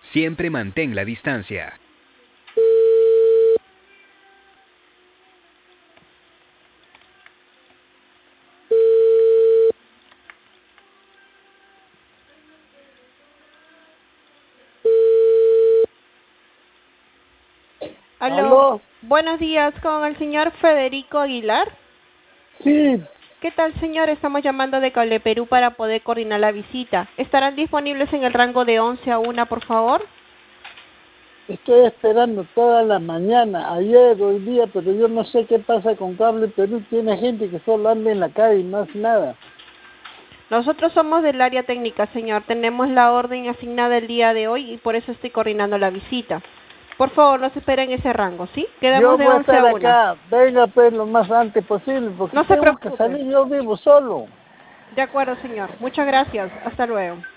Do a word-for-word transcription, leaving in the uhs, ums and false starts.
Siempre mantén la distancia. Aló, ¿Aló? buenos días con el señor Federico Aguilar. Sí, ¿Qué tal, señor? Estamos llamando de Cable Perú para poder coordinar la visita. ¿Estarán disponibles en el rango de once a una, por favor? estoy esperando toda la mañana, ayer, hoy día, pero yo no sé qué pasa con Cable Perú. Tiene gente que solo anda en la calle y más nada. Nosotros somos del área técnica, señor. Tenemos la orden asignada el día de hoy y por eso estoy coordinando la visita. Por favor, nos espera en ese rango, ¿sí? Quedamos Yo de voy a once estar a una. acá, venga pues lo más antes posible, porque No se tengo que preocupe. salir, yo vivo solo. De acuerdo, señor. Muchas gracias. Hasta luego.